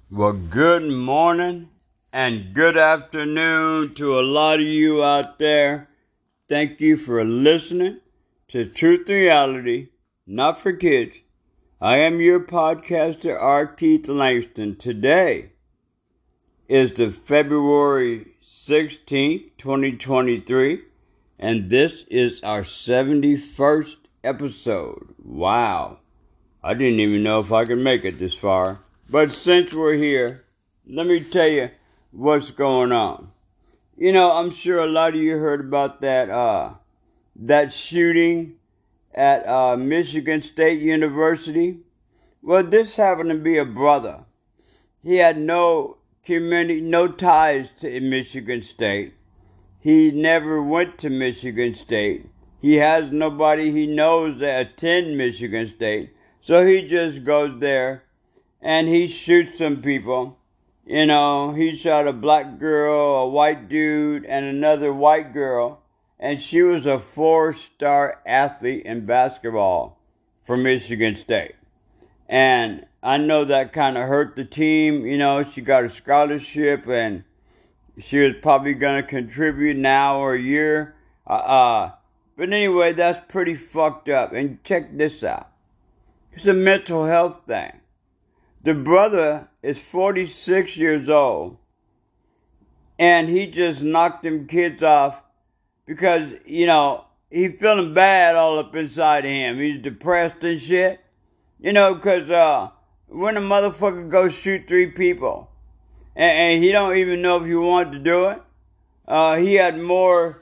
Well, good morning and good afternoon to a lot of you out there. Thank you for listening to Truth and Reality, Not for Kids. I am your podcaster, R. Keith Langston. Today is the February 16th, 2023, and this is our 71st episode. Wow. I didn't even know if I could make it this far. But since we're here, let me tell you what's going on. You know, I'm sure a lot of you heard about that shooting at Michigan State University. Well, this happened to be a brother. He had no community, no ties to Michigan State. He never went to Michigan State. He has nobody he knows that attend Michigan State. So he just goes there and he shoots some people. You know, he shot a black girl, a white dude, and another white girl. And she was a 4-star athlete in basketball for Michigan State. And I know that kind of hurt the team. You know, she got a scholarship and she was probably going to contribute now or a year. But anyway, that's pretty fucked up. And check this out. It's a mental health thing. The brother is 46 years old, and he just knocked them kids off because, you know, he's feeling bad all up inside of him. He's depressed and shit. You know, because when a motherfucker goes shoot 3 people, and he don't even know if he wanted to do it, he had more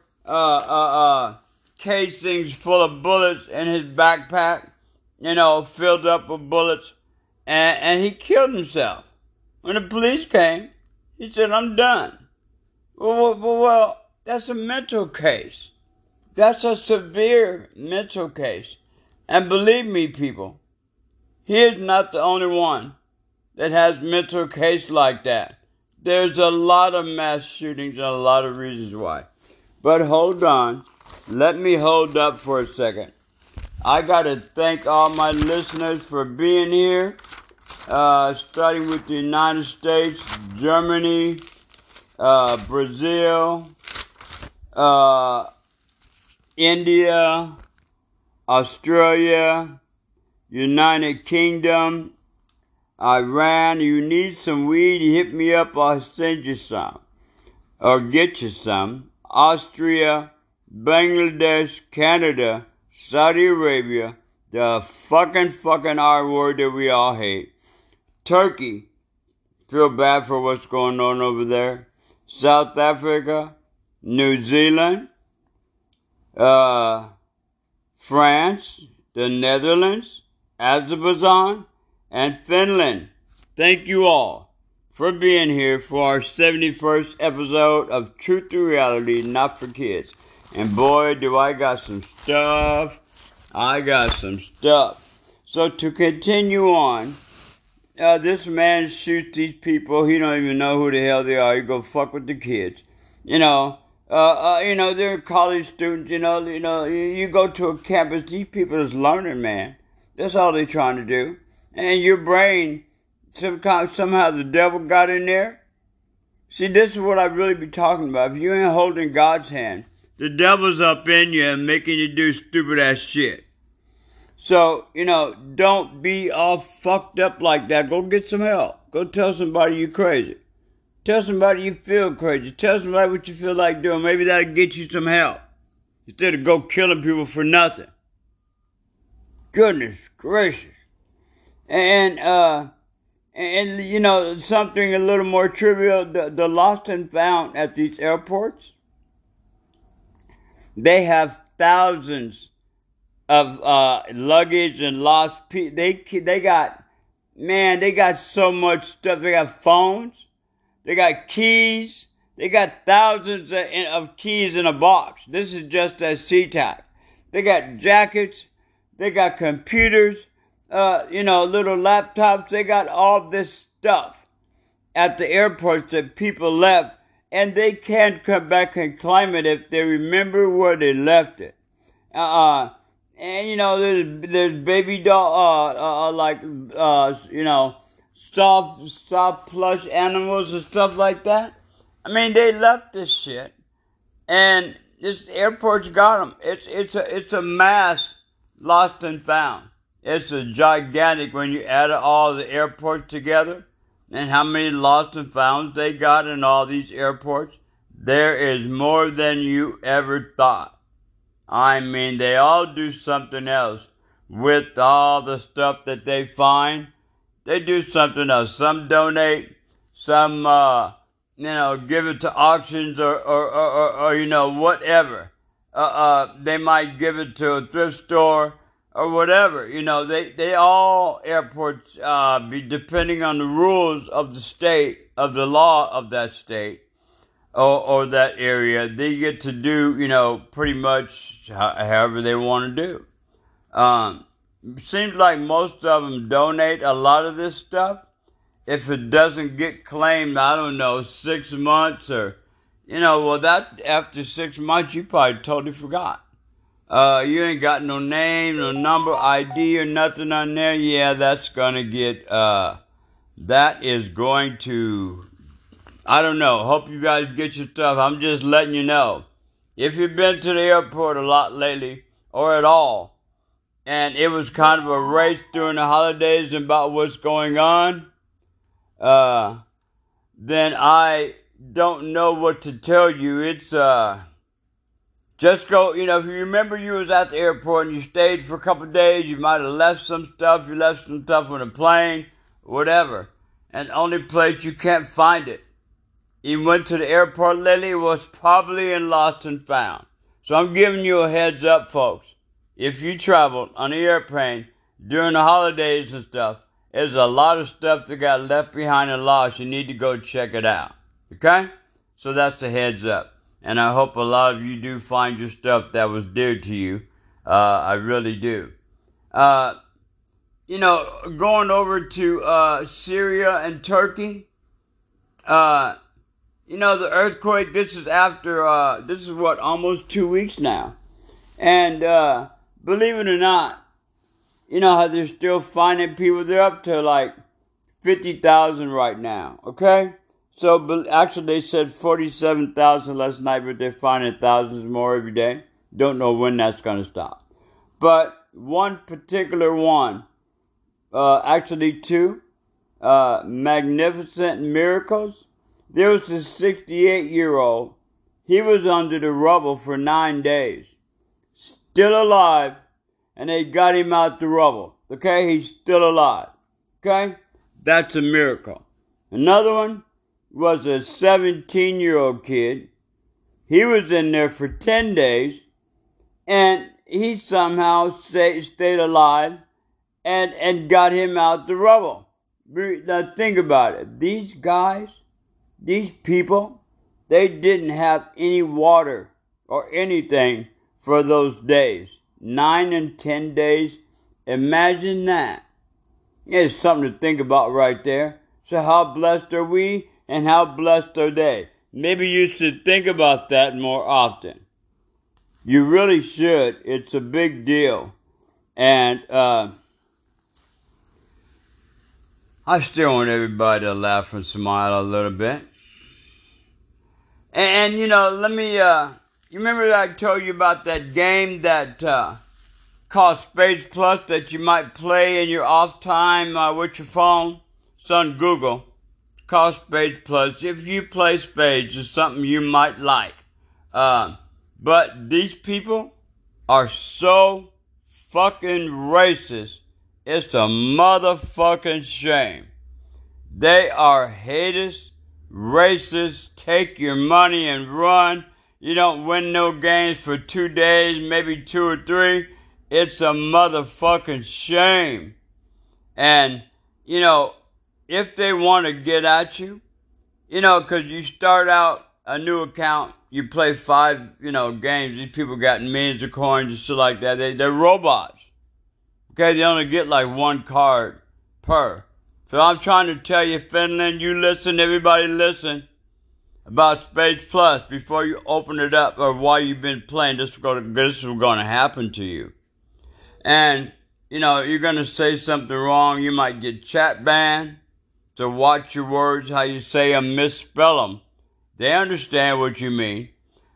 casings full of bullets in his backpack, you know, filled up with bullets. And he killed himself. When the police came, he said, I'm done. Well, that's a mental case. That's a severe mental case. And believe me, people, he is not the only one that has mental case like that. There's a lot of mass shootings and a lot of reasons why. But hold on. Let me hold up for a second. I got to thank all my listeners for being here. Starting with the United States, Germany, Brazil, India, Australia, United Kingdom, Iran. You need some weed, hit me up, I'll send you some. Or get you some. Austria, Bangladesh, Canada, Saudi Arabia, the fucking R word that we all hate. Turkey, feel bad for what's going on over there. South Africa, New Zealand, France, the Netherlands, Azerbaijan, and Finland. Thank you all for being here for our 71st episode of Truth and Reality, Not for Kids. And boy, do I got some stuff. So to continue on, this man shoots these people. He don't even know who the hell they are. He go fuck with the kids. You know, they're college students. You go to a campus. These people is learning, man. That's all they're trying to do. And your brain, somehow the devil got in there. See, this is what I really be talking about. If you ain't holding God's hand, the devil's up in you and making you do stupid ass shit. So, don't be all fucked up like that. Go get some help. Go tell somebody you're crazy. Tell somebody you feel crazy. Tell somebody what you feel like doing. Maybe that'll get you some help. Instead of go killing people for nothing. Goodness gracious. And something a little more trivial, the lost and found at these airports, they have thousands of luggage and lost people. They got so much stuff. They got phones, they got keys, they got thousands of keys in a box. This is just a SeaTac. They got jackets, they got computers, little laptops. They got all this stuff at the airports that people left, and they can't come back and claim it if they remember where they left it. And there's baby doll, soft plush animals and stuff like that. I mean, they left this shit, and this airport's got them. It's a mass lost and found. It's a gigantic when you add all the airports together, and how many lost and founds they got in all these airports. There is more than you ever thought. I mean, they all do something else with all the stuff that they find. They do something else. Some donate, some, give it to auctions or whatever. They might give it to a thrift store or whatever. They all airports, be depending on the rules of the state, of the law of that state or that area, they get to do, pretty much however they want to do. Seems like most of them donate a lot of this stuff. If it doesn't get claimed, I don't know, 6 months or, that after 6 months, you probably totally forgot. You ain't got no name, no number, ID or nothing on there. Yeah, that's gonna get, that is going to, I don't know. Hope you guys get your stuff. I'm just letting you know. If you've been to the airport a lot lately, or at all, and it was kind of a race during the holidays about what's going on, then I don't know what to tell you. It's, just go, if you remember you was at the airport and you stayed for a couple of days, you might have left some stuff, you left some stuff on the plane, whatever. And the only place you can't find it. You went to the airport lately, it was probably in Lost and Found. So I'm giving you a heads up, folks. If you traveled on the airplane during the holidays and stuff, there's a lot of stuff that got left behind and lost. You need to go check it out. Okay? So that's the heads up. And I hope a lot of you do find your stuff that was dear to you. I really do. Going over to Syria and Turkey, the earthquake, this is after, this is what, almost 2 weeks now. And, believe it or not, you know how they're still finding people? They're up to like 50,000 right now, okay? So, actually they said 47,000 last night, but they're finding thousands more every day. Don't know when that's going to stop. But one particular one, actually two, Magnificent Miracles. There was a 68-year-old. He was under the rubble for 9 days. Still alive. And they got him out the rubble. Okay? He's still alive. Okay? That's a miracle. Another one was a 17-year-old kid. He was in there for 10 days. And he somehow stayed alive and got him out the rubble. Now think about it. These guys, these people, they didn't have any water or anything for those days. 9 and 10 days. Imagine that. It's something to think about right there. So how blessed are we and how blessed are they? Maybe you should think about that more often. You really should. It's a big deal. And I still want everybody to laugh and smile a little bit. And let me, you remember that I told you about that game that called Spades Plus that you might play in your off time with your phone? It's on Google. It's called Spades Plus. If you play spades, it's something you might like. But these people are so fucking racist. It's a motherfucking shame. They are haters, racist, take your money and run. You don't win no games for 2 days, maybe 2 or 3. It's a motherfucking shame. And, if they want to get at you, because you start out a new account, you play 5, games. These people got millions of coins and shit like that. They're robots. Okay, they only get like 1 card per. So I'm trying to tell you, Finland, you listen, everybody listen, about Spades Plus before you open it up or while you've been playing. This is going to happen to you. And, you're going to say something wrong. You might get chat banned. So watch your words, how you say them, misspell them. They understand what you mean.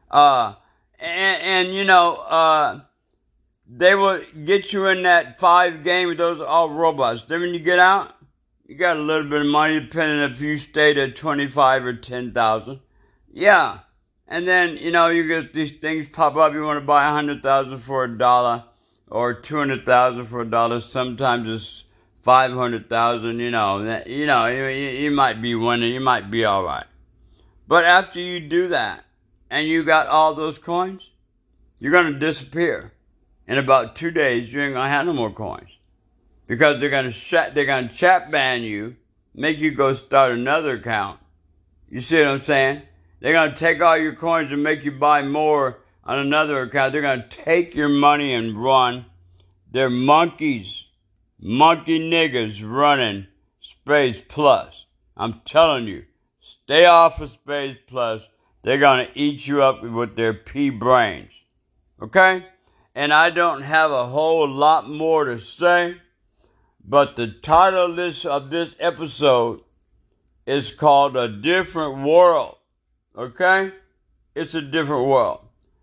They will get you in that 5 game with those all robots. Then when you get out, you got a little bit of money, depending if you stayed at 25 or 10,000. Yeah. And then, you get these things pop up. You want to buy 100,000 for $1 or 200,000 for $1. Sometimes it's 500,000, you might be winning. You might be all right. But after you do that and you got all those coins, you're going to disappear. In about 2 days, you ain't going to have no more coins. Because they're going to chat ban you, make you go start another account. You see what I'm saying? They're going to take all your coins and make you buy more on another account. They're going to take your money and run. They're monkeys. Monkey niggas running Space Plus. I'm telling you, stay off of Space Plus. They're going to eat you up with their pea brains. Okay? And I don't have a whole lot more to say, but the title of this episode is called A Different World. Okay? It's a different world.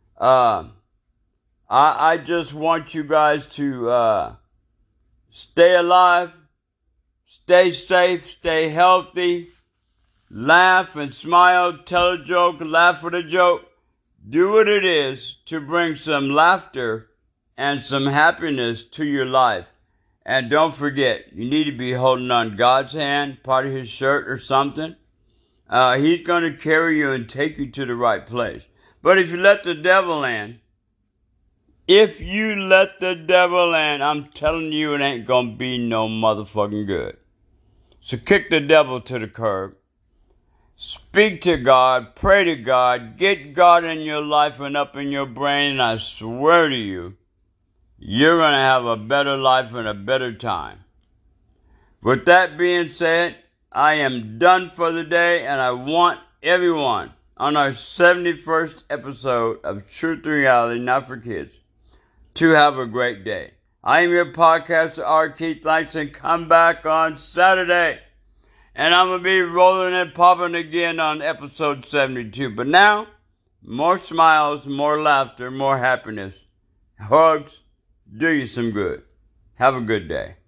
I just want you guys to stay alive, stay safe, stay healthy, laugh and smile, tell a joke, laugh at a joke. Do what it is to bring some laughter and some happiness to your life. And don't forget, you need to be holding on God's hand, part of his shirt or something. He's going to carry you and take you to the right place. But if you let the devil in, I'm telling you, it ain't going to be no motherfucking good. So kick the devil to the curb. Speak to God, pray to God, get God in your life and up in your brain, and I swear to you, you're going to have a better life and a better time. With that being said, I am done for the day, and I want everyone on our 71st episode of Truth and Reality, Not for Kids, to have a great day. I am your podcaster, R. Keith Langston. Come back on Saturday. And I'm going to be rolling and popping again on episode 72. But now, more smiles, more laughter, more happiness. Hugs, do you some good. Have a good day.